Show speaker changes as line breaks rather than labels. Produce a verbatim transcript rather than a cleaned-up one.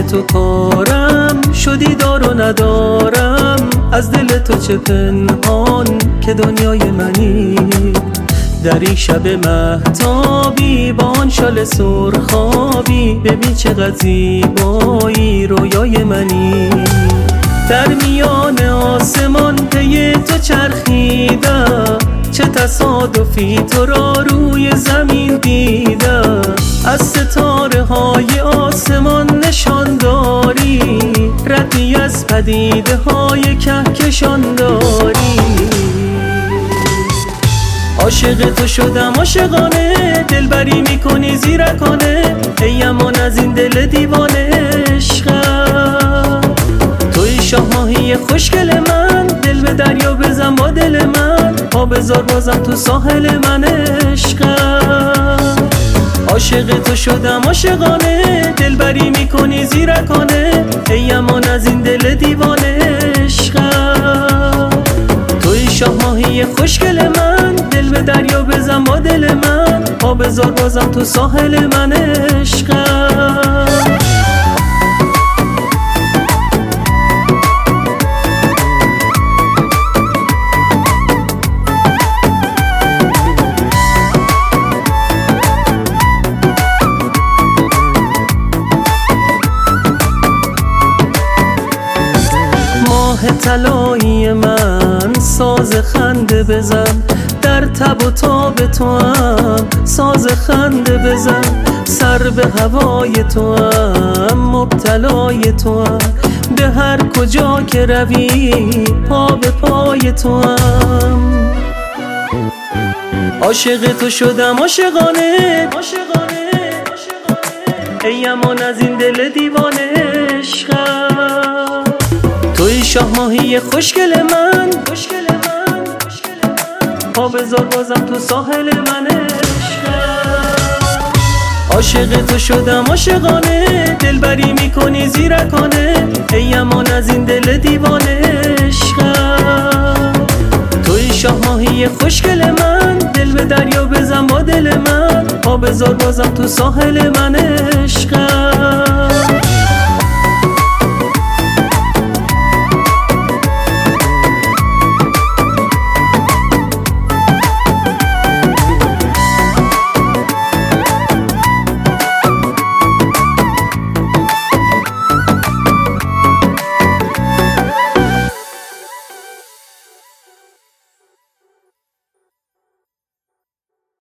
تو کارم شدی دار و ندارم، از دل تو چه پنهان که دنیای منی. در این شب مهتابی با آن شال سرخابی، ببین چقدر زیبایی رویای منی. در میان آسمان پی تو چرخیدم، چه تصادفی تو را روی زمین دیدم. از ستاره های آسمان نشان داری، ردی از پدیده های کهکشان داری. عاشق تو شدم عاشقانه، دلبری میکنی زیرکانه، ای امان از این دل دیوانه عشقم. توی شاه ماهی خوشگل من، دل به دریا بزن با دل من، پا بذار بازم تو ساحل من عشقم. عاشق تو شدم عاشقانه، دلبری میکنی زیرکانه، ای امان از این دل دیوانه عشقم. توی شاه ماهی خوشگل من، دل به دریا بزن با دل من، پا بذار بازم تو ساحل من عشقم. ماه طلایی من، ساز خنده بزن، در تب و تاب تو هم ساز خنده بزن. سر به هوای تو هم مبتلای تو هم، به هر کجا که روی پا به پای تو هم. عاشق تو شدم عاشقانه، ای امان از این دل دیوانه عشقم. توی شاه ماهی خوشگل من، پا بذار بازم تو ساحل من عشقم. عاشق تو شدم عاشقانه، دلبری میکنی زیرکانه، ای امان از این دل دیوانه عشقم. توی شاه ماهی خوشگل من، دل به دریا بزن با دل من، پا بذار بازم تو ساحل من عشقم.